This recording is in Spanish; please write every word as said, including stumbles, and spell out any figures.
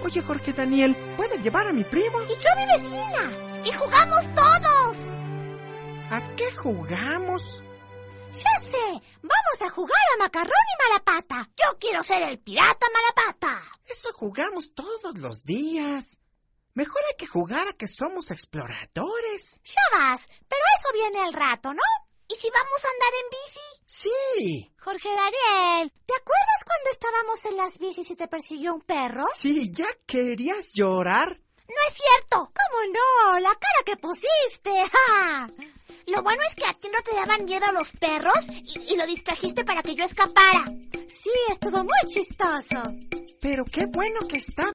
Oye, Jorge Daniel, ¿puede llevar a mi primo? Y yo a mi vecina. Y jugamos todos. ¿A qué jugamos? Ya sé, vamos a jugar a macarrón y malapata. Yo quiero ser el pirata malapata. Eso jugamos todos los días. Mejor hay que jugar a que somos exploradores. Ya vas, pero eso viene al rato, ¿no? ¿Y si vamos a andar en bici? Sí. Jorge Daniel, ¿te acuerdas cuando estábamos en las bicis y te persiguió un perro? Sí, ¿ya querías llorar? No es cierto. ¿Cómo no? La cara que pusiste. ¡Ja! Lo bueno es que a ti no te daban miedo los perros y, y lo distrajiste para que yo escapara. Sí, estuvo muy chistoso. Pero qué bueno que está